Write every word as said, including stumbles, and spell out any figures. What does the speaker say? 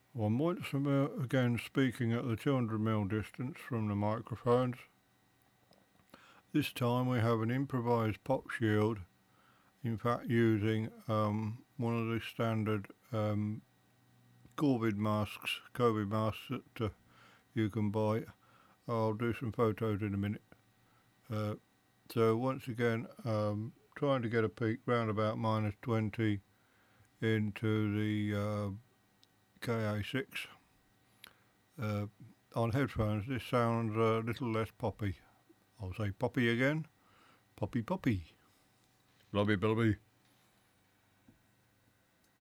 I'm once again speaking at the two hundred mil distance from the microphones. This time we have an improvised pop shield, in fact using um, one of the standard um, COVID masks, COVID masks that uh, you can buy. I'll do some photos in a minute. Uh, so once again, um, trying to get a peak round about minus twenty into the uh, K A six. Uh, on headphones this sounds a little less poppy. I'll say poppy again. Poppy poppy. Blobby blobby.